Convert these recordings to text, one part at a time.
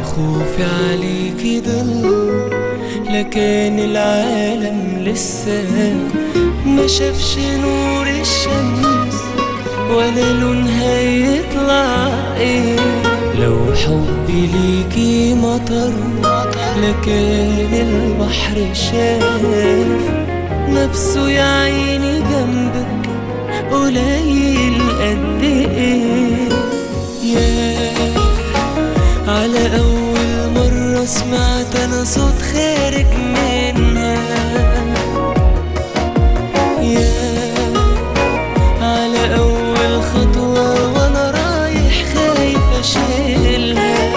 خوفي عليكي ضل، لكن العالم لسه ما شافش نور الشمس ولا لونها يطلع ايه. لو حبي ليكي مطر، لكن البحر شاف نفسه يا عيني جنبك قليل قد ايه. يا على أول مرة سمعت أنا صوت خارج منها، يا على أول خطوة وأنا رايح خايف أشيلها،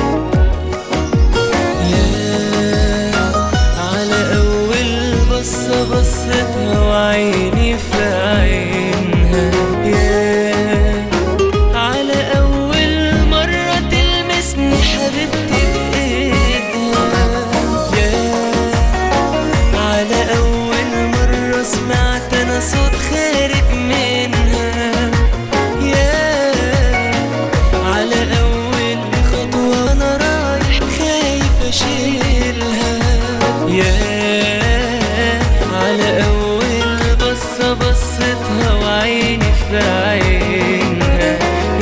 يا على أول بصة بصتها وعيني في عينها، يا على أول مرة تلمسني حبيبتي بإيدها، يا على أول مرة سمعت أنا صوت خارج منها، يا على أول خطوة وأنا رايح خايف أشيلها، يا على أول بصة بصتها وعيني في عينها،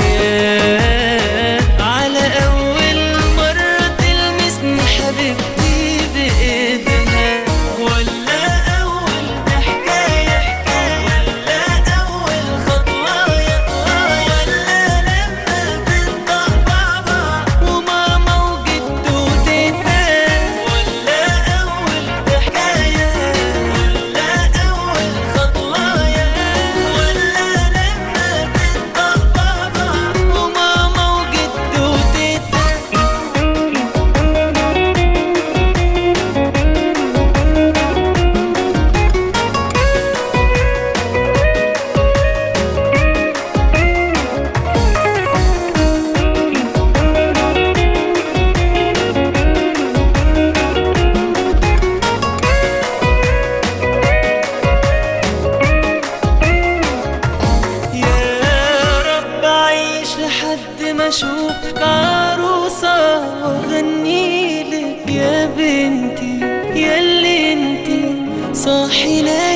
يا على أول مرة تلمسني حبيبتي بإيدها. ولا أول حكاية ولا أول خطوة ولا لما بنطبع بعض وماما وجدو وتيتا، ولا أول حكاية ولا أول خطوة ولا لما بنطبع بعض وماما وجدو وتيتا. يا رب أعيش لحد ما أشوفك عروسة وأغنيلك يا بنتي ياللي انتي صاحي